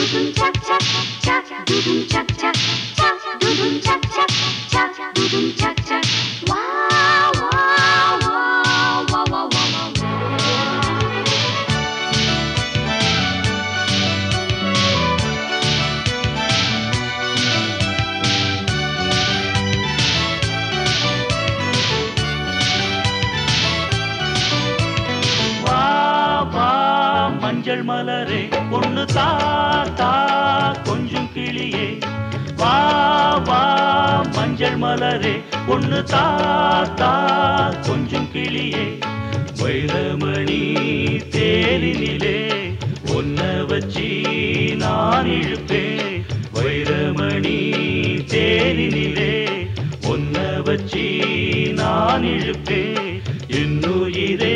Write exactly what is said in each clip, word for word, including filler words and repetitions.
மஞ்சள் மலரே ஒன்னு தாத்தா கொஞ்சம் கிளியே வா வா மஞ்சள் மலரே ஒன்னு தாத்தா கொஞ்சம் கிளியே வைரமணி தேரினிலே ஒன்ன வச்சி நான் இழுப்பேன் வைரமணி தேரினிலே ஒன்ன வச்சி நான் இழுப்பேன் என்னுயிரே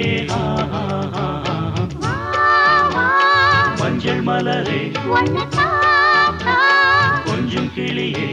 மஞ்சள் மலரே கொஞ்சம் கிளியே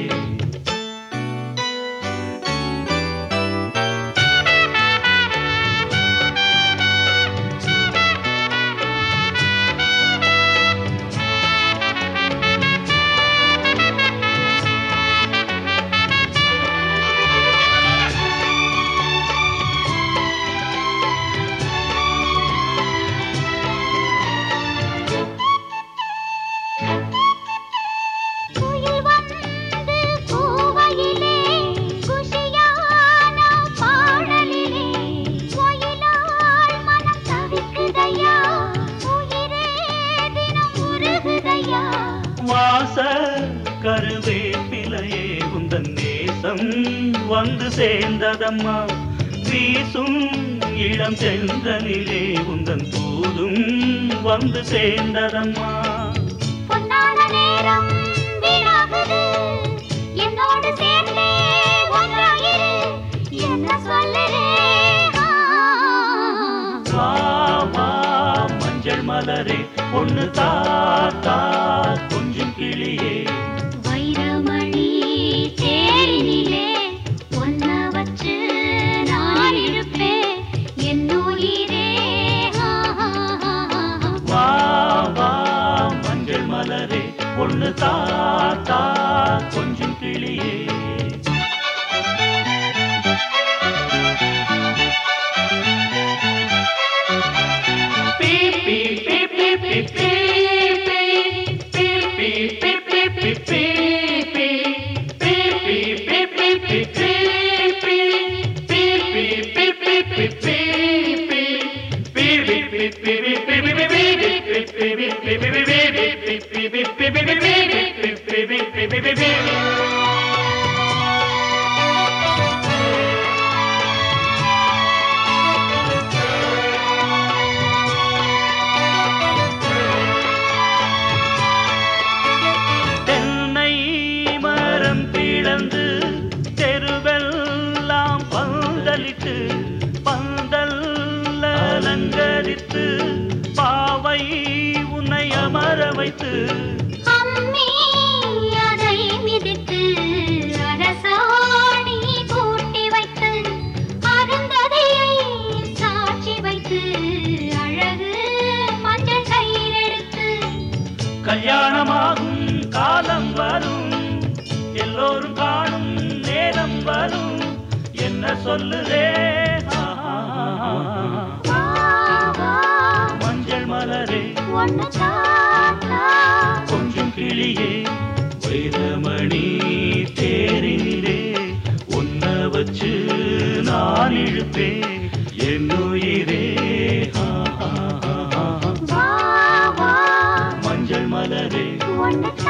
வாச கருவேப்பிலையே உந்தன் நேசம் வந்து சேர்ந்ததம்மா வீசும் இளம் செந்தனிலே உந்தன் தூதும் வந்து சேர்ந்ததம்மா பொன்னான நேரம் வீணாகுது என்னோடு சேர்ந்தே ஒன்றாயிரு என்ன சொல்லுறே வா வா மஞ்சள் மலரே ஒன்னு தாத்தா கொஞ்சம் கிளியே வைரமணி தேரினிலே ஒன்ன வச்சு நான் இழுப்பேன் என்னுயிரே வா வா மஞ்சள் மலரே ஒன்னு தாத்தா கொஞ்சம் கிளியே தென்னை மரம் பிளந்து தெருவெல்லாம் பந்தலிட்டு பந்தல் அலங்கரித்து பாவை உன்னை அமர வைத்து அம்மி அதை மிதித்து அரசாணி கூட்டி வைத்து அருந்ததியை சாட்சி வைத்து அழகு மஞ்சள் கயிறெடுத்து கல்யாணமாகும் காலம் வரும் எல்லோரும் காணும் நேரம் வரும் என்ன சொல்லுதே மஞ்சள் மலரே ஒன்னு தாத்தா கொஞ்சம் கிளியே வைரமணி தேரினிலே ஒன்ன வச்சு நான் இழுப்பேன் என்னுயிரே வா வா மஞ்சள் மலரே ஒன்னு